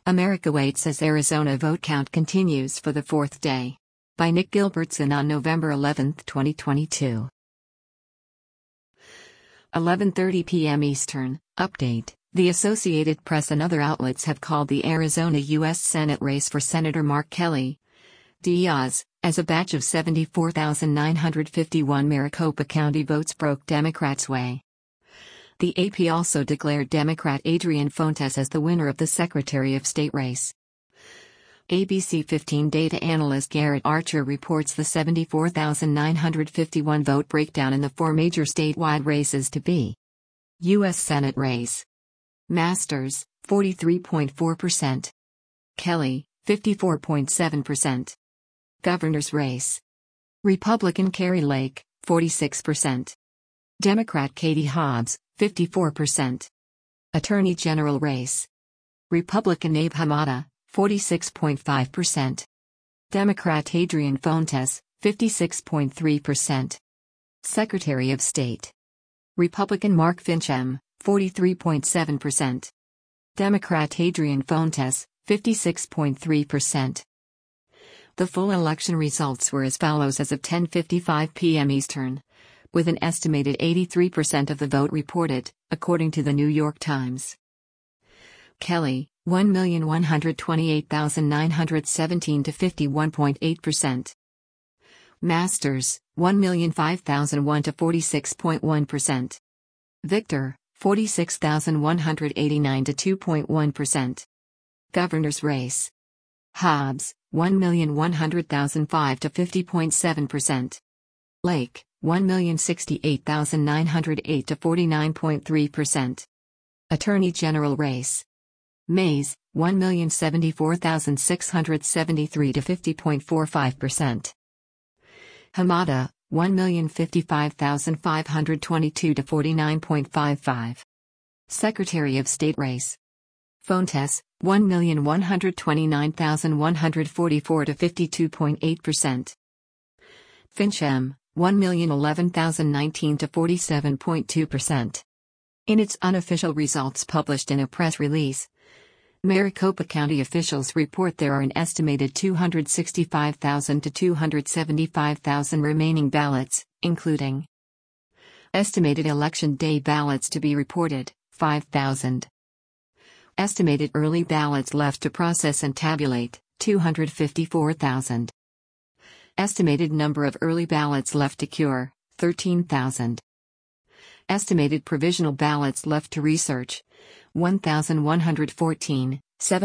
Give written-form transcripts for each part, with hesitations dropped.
America waits as Arizona vote count continues for the fourth day. By Nick Gilbertson on November 11, 2022. 11:30 p.m. Eastern. Update. The Associated Press and other outlets have called the Arizona U.S. Senate race for Senator Mark Kelly Diaz as a batch of 74,951 Maricopa County votes broke Democrats' way. The AP also declared Democrat Adrian Fontes as the winner of the Secretary of State race. ABC 15 data analyst Garrett Archer reports the 74,951 vote breakdown in the four major statewide races to be: U.S. Senate race. Masters, 43.4%. Kelly, 54.7%. Governor's race. Republican Kari Lake, 46%. Democrat Katie Hobbs, 54%. Attorney General race. Republican Abe Hamada, 46.5%. Democrat Adrian Fontes, 56.3%. Secretary of State. Republican Mark Finchem, 43.7%. Democrat Adrian Fontes, 56.3%. The full election results were as follows as of 10:55 p.m. Eastern, with an estimated 83% of the vote reported, according to the New York Times. Kelly, 1,128,917 to 51.8%. Masters, 1,005,001 to 46.1%. Victor, 46,189 to 2.1%. Governor's race. Hobbs, 1,100,005 to 50.7%. Lake, 1,068,908 to 49.3%. Attorney General race. Mays, 1,074,673 to 50.45%. Hamada, 1,055,522 to 49.55. Secretary of State race. Fontes, 1,129,144 to 52.8%. Finchem, 1,011,019 to 47.2%. In its unofficial results published in a press release, Maricopa County officials report there are an estimated 265,000 to 275,000 remaining ballots, including estimated Election Day ballots to be reported, 5,000. Estimated early ballots left to process and tabulate, 254,000. Estimated number of early ballots left to cure, 13,000. Estimated provisional ballots left to research, 1,114,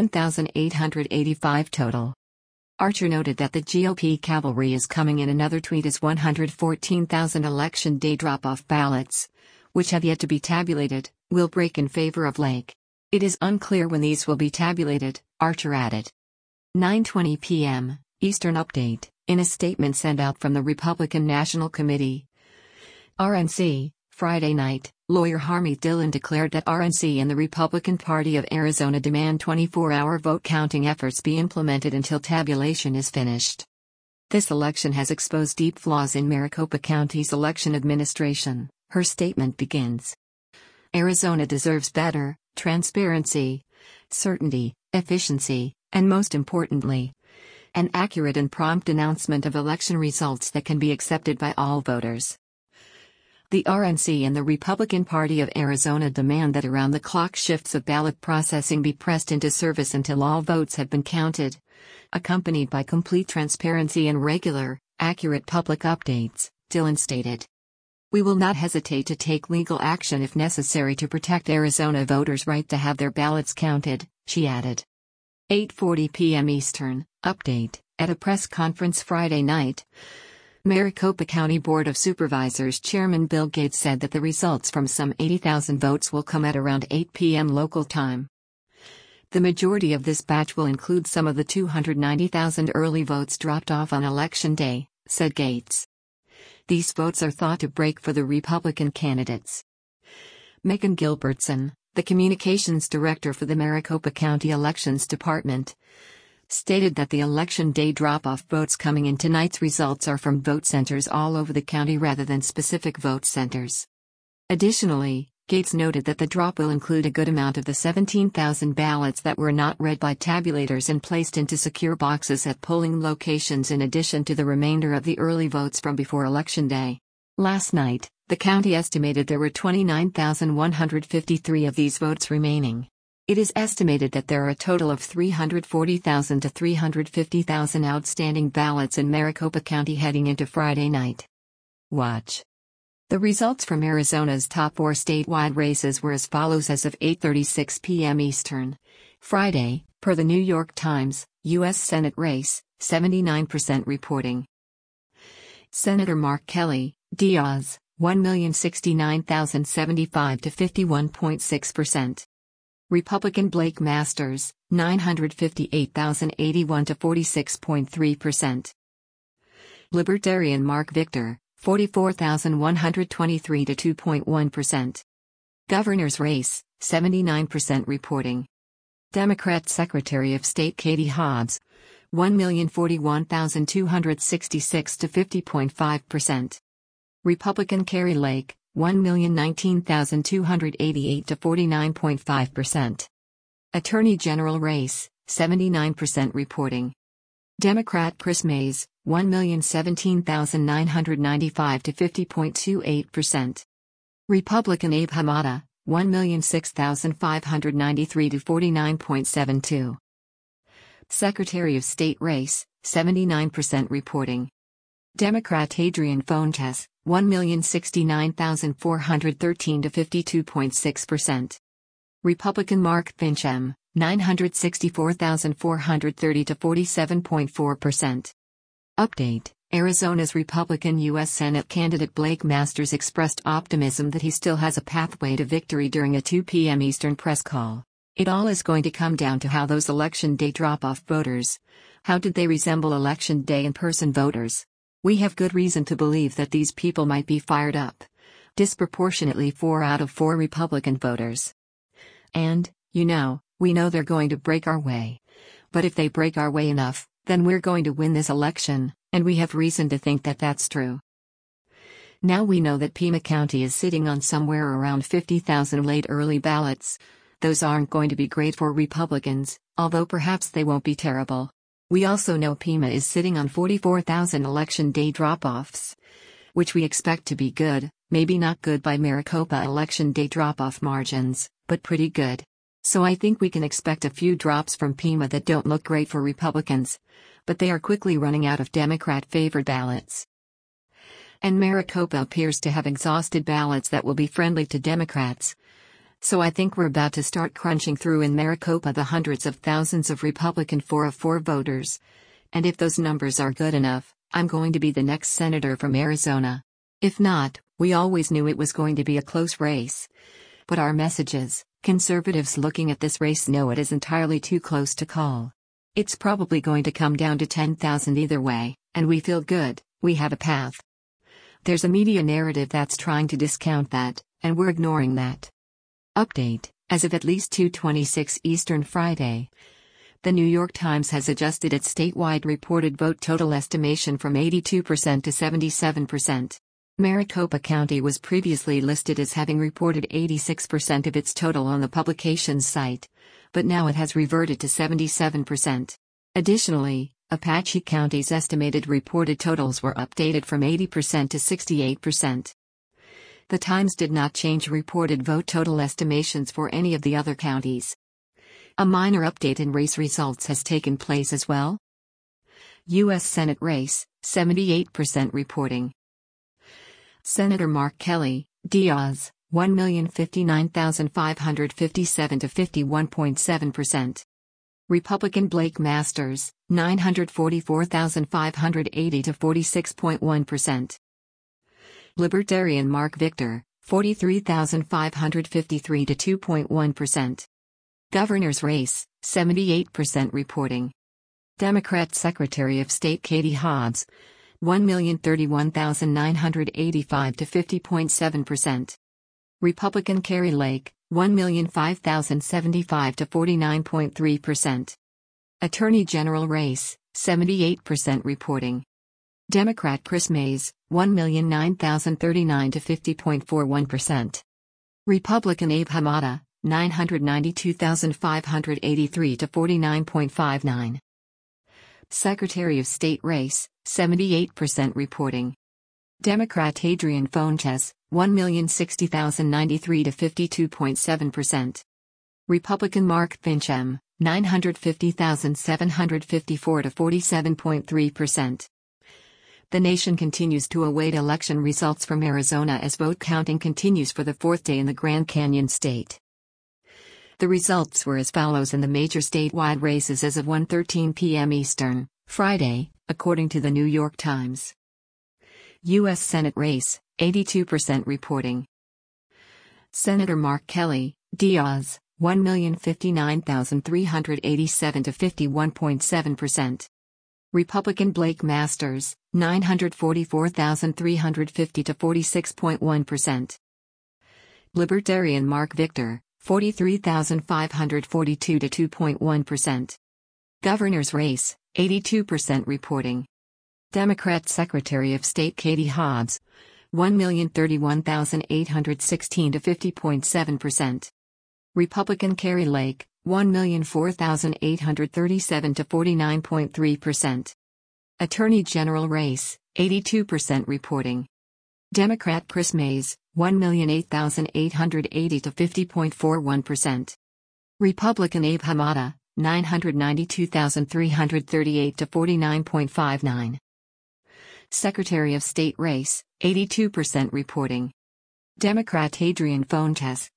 7,885 total. Archer noted that the GOP cavalry is coming in. Another tweet is 114,000 Election Day drop-off ballots, which have yet to be tabulated, will break in favor of Lake. It is unclear when these will be tabulated, Archer added. 9:20 p.m. Eastern. Update. In a statement sent out from the Republican National Committee, RNC, Friday night, lawyer Harmeet Dillon declared that RNC and the Republican Party of Arizona demand 24-hour vote counting efforts be implemented until tabulation is finished. This election has exposed deep flaws in Maricopa County's election administration, her statement begins. Arizona deserves better transparency, certainty, efficiency, and most importantly, an accurate and prompt announcement of election results that can be accepted by all voters. The RNC and the Republican Party of Arizona demand that around-the-clock shifts of ballot processing be pressed into service until all votes have been counted, accompanied by complete transparency and regular, accurate public updates, Dillon stated. We will not hesitate to take legal action if necessary to protect Arizona voters' right to have their ballots counted, she added. 8:40 p.m. Eastern. Update. At a press conference Friday night, Maricopa County Board of Supervisors Chairman Bill Gates said that the results from some 80,000 votes will come at around 8 p.m. local time. The majority of this batch will include some of the 290,000 early votes dropped off on Election Day, said Gates. These votes are thought to break for the Republican candidates. Megan Gilbertson, the communications director for the Maricopa County Elections Department, stated that the Election Day drop-off votes coming in tonight's results are from vote centers all over the county rather than specific vote centers. Additionally, Gates noted that the drop will include a good amount of the 17,000 ballots that were not read by tabulators and placed into secure boxes at polling locations in addition to the remainder of the early votes from before Election Day. Last night, the county estimated there were 29,153 of these votes remaining. It is estimated that there are a total of 340,000 to 350,000 outstanding ballots in Maricopa County heading into Friday night. Watch. The results from Arizona's top 4 statewide races were as follows as of 8:36 p.m. Eastern. Friday, per the New York Times, U.S. Senate race, 79% reporting. Senator Mark Kelly, Diaz, 1,069,075 to 51.6%. Republican Blake Masters, 958,081 to 46.3%. Libertarian Mark Victor, 44,123 to 2.1%. Governor's race, 79% reporting. Democrat Secretary of State Katie Hobbs, 1,041,266 to 50.5%. Republican Kari Lake, 1,019,288 to 49.5%. Attorney General race, 79% reporting. Democrat Chris Mays, 1,017,995 to 50.28%. Republican Abe Hamada, 1,006,593 to 49.72%. Secretary of State race, 79% reporting. Democrat Adrian Fontes, 1,069,413 to 52.6%. Republican Mark Finchem, 964,430 to 47.4%. Update: Arizona's Republican U.S. Senate candidate Blake Masters expressed optimism that he still has a pathway to victory during a 2 p.m. Eastern press call. It all is going to come down to how those Election Day drop-off voters. How did they resemble Election Day in-person voters? We have good reason to believe that these people might be fired up. Disproportionately 4 out of 4 Republican voters. And, we know they're going to break our way. But if they break our way enough, then we're going to win this election, and we have reason to think that that's true. Now we know that Pima County is sitting on somewhere around 50,000 late early ballots. Those aren't going to be great for Republicans, although perhaps they won't be terrible. We also know Pima is sitting on 44,000 Election Day drop-offs, which we expect to be good, maybe not good by Maricopa Election Day drop-off margins, but pretty good. So I think we can expect a few drops from Pima that don't look great for Republicans, but they are quickly running out of Democrat-favored ballots. And Maricopa appears to have exhausted ballots that will be friendly to Democrats. So I think we're about to start crunching through in Maricopa the hundreds of thousands of Republican 4 of 4 voters. And if those numbers are good enough, I'm going to be the next senator from Arizona. If not, we always knew it was going to be a close race. But our messages, conservatives looking at this race know it is entirely too close to call. It's probably going to come down to 10,000 either way, and we feel good, we have a path. There's a media narrative that's trying to discount that, and we're ignoring that. Update: as of at least 2:26 Eastern Friday, the New York Times has adjusted its statewide reported vote total estimation from 82% to 77%. Maricopa County was previously listed as having reported 86% of its total on the publication's site, but now it has reverted to 77%. Additionally, Apache County's estimated reported totals were updated from 80% to 68%. The Times did not change reported vote total estimations for any of the other counties. A minor update in race results has taken place as well. U.S. Senate race, 78% reporting. Senator Mark Kelly, Diaz, 1,059,557 to 51.7%. Republican Blake Masters, 944,580 to 46.1%. Libertarian Mark Victor, 43,553 to 2.1%. Governor's race, 78% reporting. Democrat Secretary of State Katie Hobbs, 1,031,985 to 50.7%. Republican Kari Lake, 1,005,075 to 49.3%. Attorney General race, 78% reporting. Democrat Chris Mays, 1,009,039 to 50.41%. Republican Abe Hamada, 992,583 to 49.59. Secretary of State race, 78% reporting. Democrat Adrian Fonches, 1,060,093 to 52.7%. Republican Mark Finchem, 950,754 to 47.3%. The nation continues to await election results from Arizona as vote counting continues for the fourth day in the Grand Canyon state. The results were as follows in the major statewide races as of 1:13 p.m. Eastern, Friday, according to the New York Times. U.S. Senate race, 82% reporting. Senator Mark Kelly, Diaz, 1,059,387 to 51.7%. Republican Blake Masters, 944,350 to 46.1%. Libertarian Mark Victor, 43,542 to 2.1%. Governor's race, 82% reporting. Democrat Secretary of State Katie Hobbs, 1,031,816 to 50.7%. Republican Kari Lake, 1,004,837 to 49.3%. Attorney General race, 82% reporting. Democrat Chris Mays, 1,008,880 to 50.41%. Republican Abe Hamada, 992,338 to 49.59. Secretary of State race, 82% reporting. Democrat Adrian Fonches,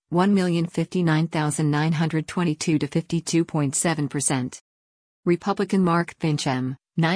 1,059,922 to 52.7%. Republican Mark Finchem,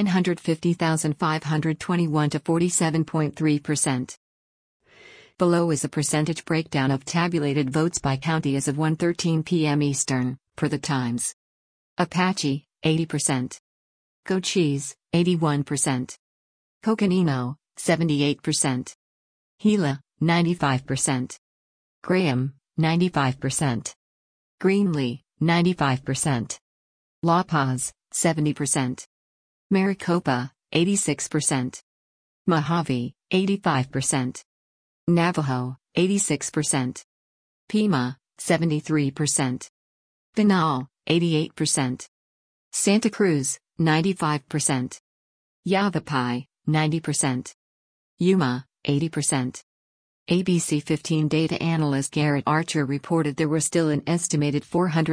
950,521 to 47.3%. Below is a percentage breakdown of tabulated votes by county as of 1:13 p.m. Eastern, per the Times. Apache, 80%. Cochise, 81%. Coconino, 78%. Gila, 95%. Graham, 95%. Greenlee, 95%. La Paz, 70%. Maricopa, 86%. Mojave, 85%. Navajo, 86%. Pima, 73%. Pinal, 88%. Santa Cruz, 95%. Yavapai, 90%. Yuma, 80%. ABC 15 data analyst Garrett Archer reported there were still an estimated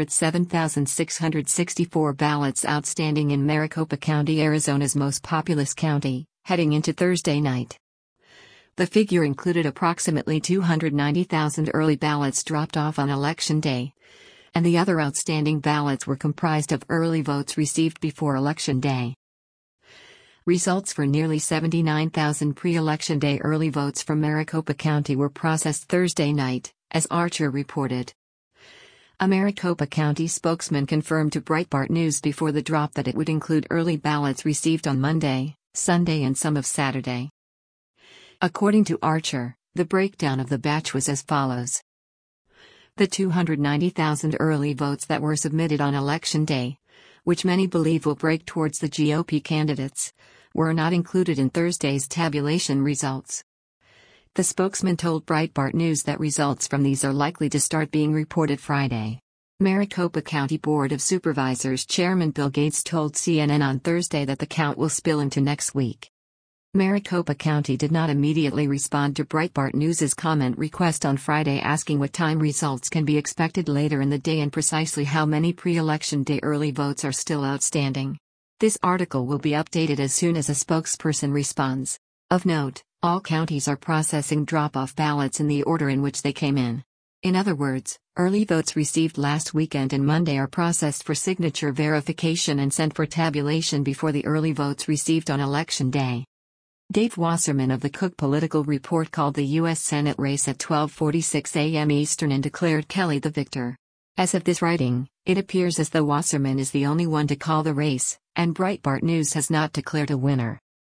407,664 ballots outstanding in Maricopa County, Arizona's most populous county, heading into Thursday night. The figure included approximately 290,000 early ballots dropped off on Election Day, and the other outstanding ballots were comprised of early votes received before Election Day. Results for nearly 79,000 pre-Election Day early votes from Maricopa County were processed Thursday night, as Archer reported. A Maricopa County spokesman confirmed to Breitbart News before the drop that it would include early ballots received on Monday, Sunday and some of Saturday. According to Archer, the breakdown of the batch was as follows. The 290,000 early votes that were submitted on Election Day, which many believe will break towards the GOP candidates, were not included in Thursday's tabulation results. The spokesman told Breitbart News that results from these are likely to start being reported Friday. Maricopa County Board of Supervisors Chairman Bill Gates told CNN on Thursday that the count will spill into next week. Maricopa County did not immediately respond to Breitbart News's comment request on Friday asking what time results can be expected later in the day and precisely how many pre-election day early votes are still outstanding. This article will be updated as soon as a spokesperson responds. Of note, all counties are processing drop-off ballots in the order in which they came in. In other words, early votes received last weekend and Monday are processed for signature verification and sent for tabulation before the early votes received on Election Day. Dave Wasserman of the Cook Political Report called the U.S. Senate race at 12:46 a.m. Eastern and declared Kelly the victor. As of this writing, it appears as though Wasserman is the only one to call the race, and Breitbart News has not declared a winner.